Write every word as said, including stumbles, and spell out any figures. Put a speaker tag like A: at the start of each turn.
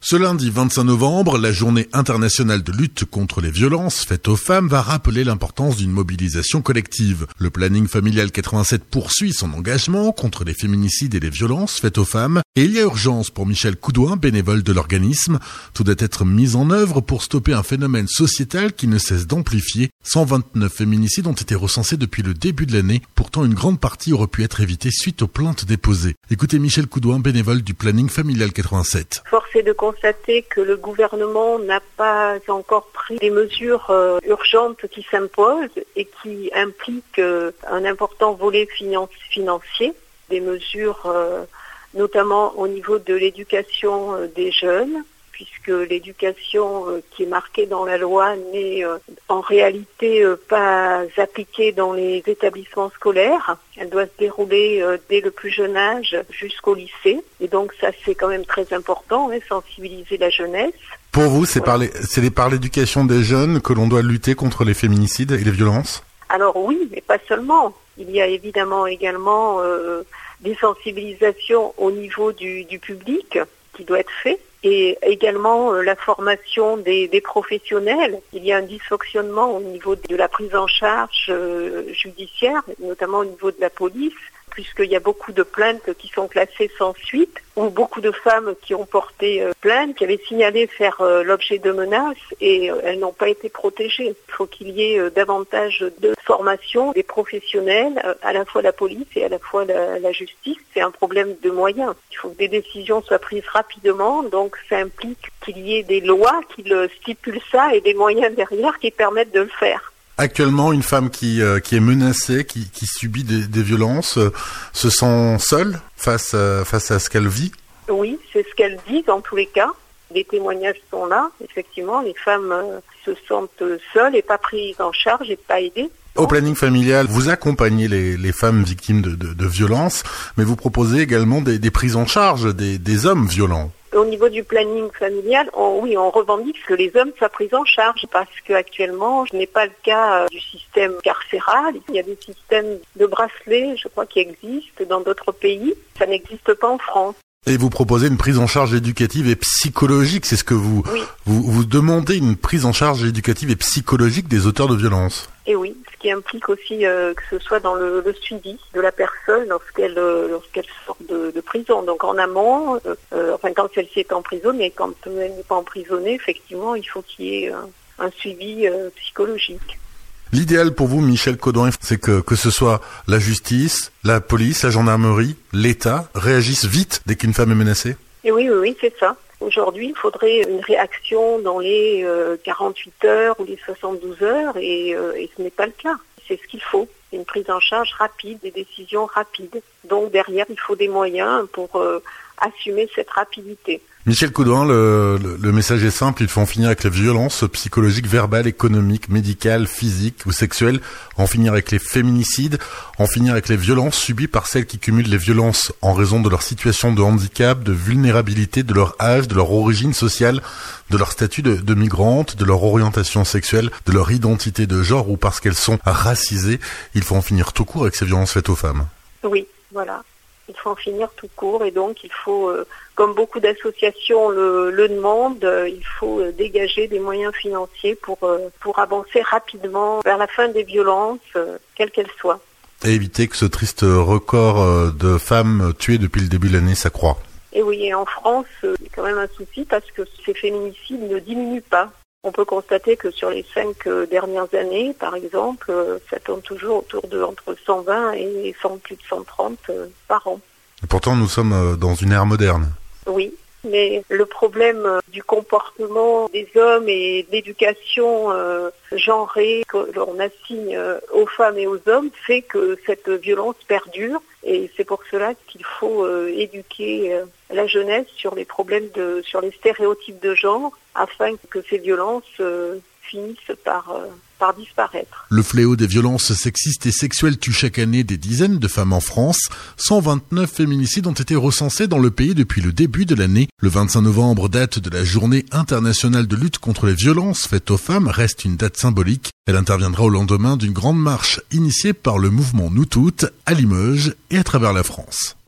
A: Ce lundi vingt-cinq novembre, la journée internationale de lutte contre les violences faites aux femmes va rappeler l'importance d'une mobilisation collective. Le planning familial quatre-vingt-sept poursuit son engagement contre les féminicides et les violences faites aux femmes et il y a urgence pour Michel Coudouin, bénévole de l'organisme. Tout doit être mis en œuvre pour stopper un phénomène sociétal qui ne cesse d'amplifier. cent vingt-neuf féminicides ont été recensés depuis le début de l'année. Pourtant, une grande partie aurait pu être évitée suite aux plaintes déposées. Écoutez Michel Coudouin, bénévole du planning familial quatre-vingt-sept.
B: Force est de constater que le gouvernement n'a pas encore pris des mesures euh, urgentes qui s'imposent et qui impliquent euh, un important volet finan- financier, des mesures euh, notamment au niveau de l'éducation euh, des jeunes, puisque l'éducation euh, qui est marquée dans la loi n'est euh, en réalité euh, pas appliquée dans les établissements scolaires. Elle doit se dérouler euh, dès le plus jeune âge jusqu'au lycée. Et donc ça, c'est quand même très important, hein, sensibiliser la jeunesse.
A: Pour vous, c'est, voilà. par les, c'est par l'éducation des jeunes que l'on doit lutter contre les féminicides et les violences ?
B: Alors oui, mais pas seulement. Il y a évidemment également euh, des sensibilisations au niveau du, du public qui doit être fait. Et également euh, la formation des, des professionnels. Il y a un dysfonctionnement au niveau de la prise en charge euh, judiciaire, notamment au niveau de la police, puisqu'il y a beaucoup de plaintes qui sont classées sans suite, ou beaucoup de femmes qui ont porté euh, plainte, qui avaient signalé faire euh, l'objet de menaces, et euh, elles n'ont pas été protégées. Il faut qu'il y ait euh, davantage de formation des professionnels, euh, à la fois la police et à la fois la, la justice. C'est un problème de moyens. Il faut que des décisions soient prises rapidement, donc ça implique qu'il y ait des lois qui le stipulent ça et des moyens derrière qui permettent de le faire.
A: Actuellement, une femme qui euh, qui est menacée, qui, qui subit des, des violences, euh, se sent seule face à, face à ce qu'elle vit ?
B: Oui, c'est ce qu'elle dit dans tous les cas. Les témoignages sont là. Effectivement, les femmes euh, se sentent seules et pas prises en charge et pas aidées.
A: Au planning familial, vous accompagnez les, les femmes victimes de, de, de violences, mais vous proposez également des, des prises en charge des, des hommes violents.
B: Au niveau du planning familial, on, oui, on revendique que les hommes soient pris en charge parce qu'actuellement, ce n'est pas le cas du système carcéral. Il y a des systèmes de bracelets, je crois, qui existent dans d'autres pays. Ça n'existe pas en France.
A: Et vous proposez une prise en charge éducative et psychologique, c'est ce que vous,
B: oui.
A: vous, vous demandez, une prise en charge éducative et psychologique des auteurs de violences.
B: Et oui, ce qui implique aussi euh, que ce soit dans le, le suivi de la personne lorsqu'elle euh, lorsqu'elle sort de, de prison. Donc en amont, euh, euh, enfin quand celle-ci est emprisonnée, quand elle n'est pas emprisonnée, effectivement, il faut qu'il y ait euh, un suivi euh, psychologique.
A: L'idéal pour vous, Michel Coudouin, c'est que, que ce soit la justice, la police, la gendarmerie, l'État réagissent vite dès qu'une femme est menacée ?
B: Et oui, oui, oui, c'est ça. Aujourd'hui, il faudrait une réaction dans les euh, quarante-huit heures ou les soixante-douze heures et, euh, et ce n'est pas le cas. C'est ce qu'il faut, une prise en charge rapide, des décisions rapides. Donc derrière, il faut des moyens pour euh, assumer cette rapidité.
A: Michel Coudouin, le, le, le message est simple, il faut en finir avec les violences psychologiques, verbales, économiques, médicales, physiques ou sexuelles, en finir avec les féminicides, en finir avec les violences subies par celles qui cumulent les violences en raison de leur situation de handicap, de vulnérabilité, de leur âge, de leur origine sociale, de leur statut de, de migrante, de leur orientation sexuelle, de leur identité de genre ou parce qu'elles sont racisées. Il faut en finir tout court avec ces violences faites aux femmes.
B: Oui, voilà. Il faut en finir tout court et donc il faut, euh, comme beaucoup d'associations le, le demandent, euh, il faut euh, dégager des moyens financiers pour, euh, pour avancer rapidement vers la fin des violences, euh, quelles qu'elles soient.
A: Et éviter que ce triste record euh, de femmes tuées depuis le début de l'année s'accroît.
B: Et oui, et en France, euh, il y a quand même un souci parce que ces féminicides ne diminuent pas. On peut constater que sur les cinq euh, dernières années, par exemple, euh, ça tourne toujours autour de entre cent vingt et cent, plus de cent trente euh, par an.
A: Et pourtant, nous sommes euh, dans une ère moderne.
B: Oui, mais le problème euh, du comportement des hommes et de l'éducation euh, genrée que l'on assigne euh, aux femmes et aux hommes fait que cette violence perdure. Et c'est pour cela qu'il faut euh, éduquer euh, la jeunesse sur les problèmes de, sur les stéréotypes de genre, afin que ces violences euh, finissent par, euh, par disparaître.
A: Le fléau des violences sexistes et sexuelles tue chaque année des dizaines de femmes en France. cent vingt-neuf féminicides ont été recensés dans le pays depuis le début de l'année. Le vingt-cinq novembre, date de la journée internationale de lutte contre les violences faites aux femmes, reste une date symbolique. Elle interviendra au lendemain d'une grande marche initiée par le mouvement Nous Toutes à Limoges et à travers la France.